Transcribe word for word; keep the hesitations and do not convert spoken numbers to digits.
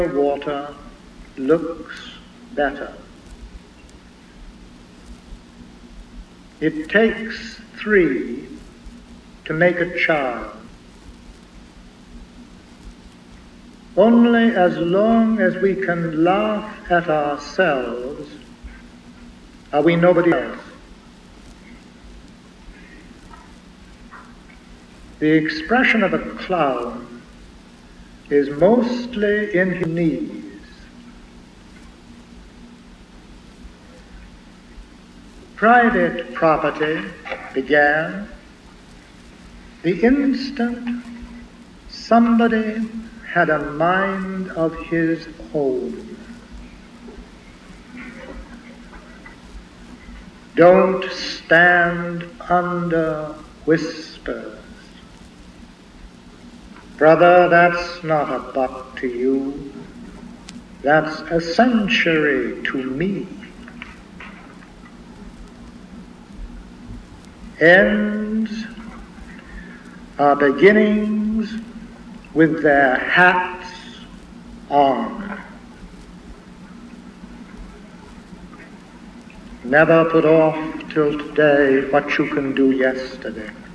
water looks better. It takes three to make a child. Only as long as we can laugh at ourselves are we nobody else. The expression of a clown is mostly in his knees. Private property began the instant somebody had a mind of his own. Don't stand under whispers. Brother, that's not a buck to you. That's a century to me. Ends are beginnings with their hats on. Never put off till today what you can do yesterday.